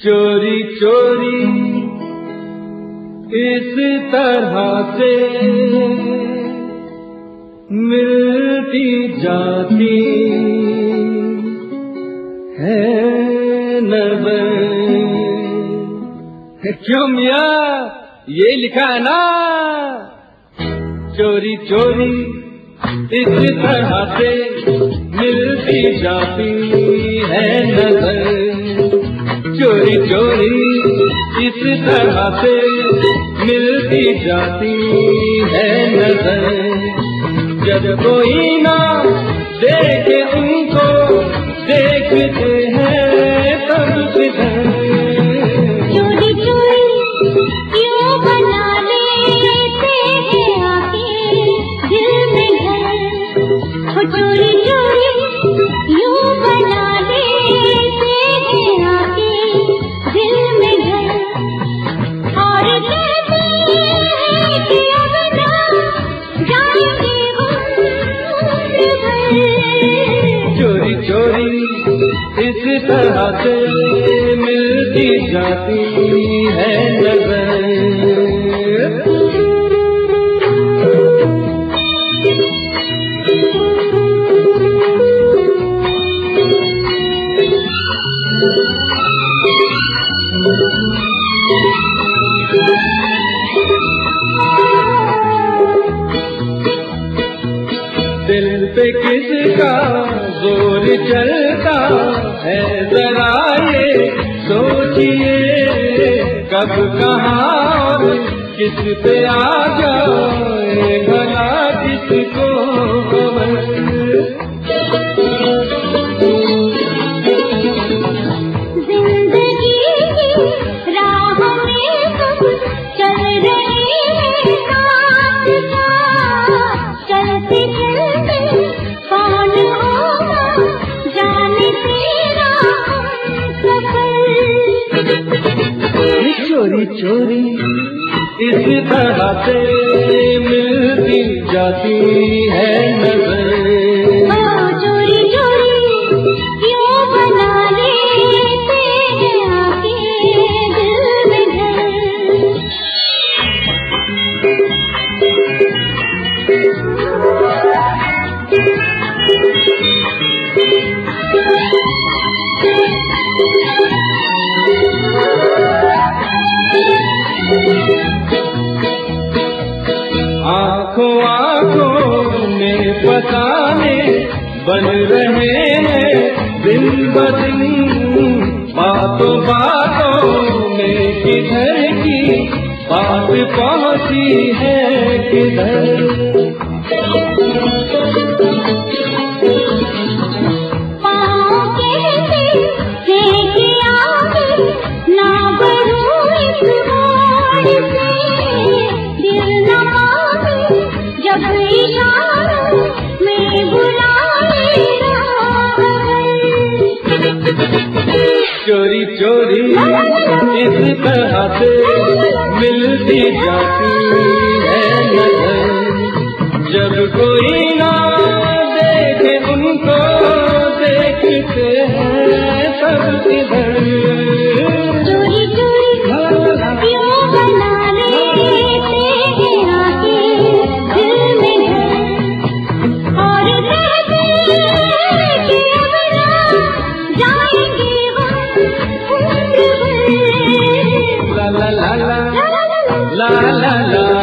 चोरी चोरी इस तरह से मिलती जाती है नज़र। क्यों मियाँ, ये लिखा है ना, चोरी चोरी इस तरह से मिलती जाती है नज़र। चोरी चोरी इस तरह से मिलती जाती है नज़र। जब कोई ना देखे उनको देखते हैं तब किधर। चोरी चोरी क्यों बना लेते हैं आके दिल में घर। हो चोरी चोरी क्यों बना लेते हैं आके दिल में घर। और कहते हैं कि अब ना जाएंगे उम्र भर। चोरी चोरी इस तरह से मिलती जाती है नज़र। दिल पे किसका जोर चलता है जरा ये सोचिए। कब कहाँ और किस पे आ जाए भला किसको खबर। जिंदगी की राह में सब चल रहे हैं साथ साथ। चलते चलते कौन होगा जाने तेरा सफर। चोरी चोरी इस तरह से मिलती जाती है नज़र। चोरी चोरी क्यों बना लेते हैं आके दिल में घर। आँखों आँखों में फसाने बन रहे हैं दिन ब दिन। बातों बातों में किधर की बात पहुँची है किधर। पाँव कहते हैं कि आगे ना बढ़ूं इस मोड़ से। दिल न माने जब इशारों में बुलाए चोरी चोरी इस तरह से मिलती जाती है नज़र। जब कोई ना देखे उनको देखते हैं सब इधर। चोरी चोरी क्यों बना लेते हैं आके दिल में घर। और कहते हैं कि अब ना जाएंगे उम्र भर। ला ला ला ला ला ला ला।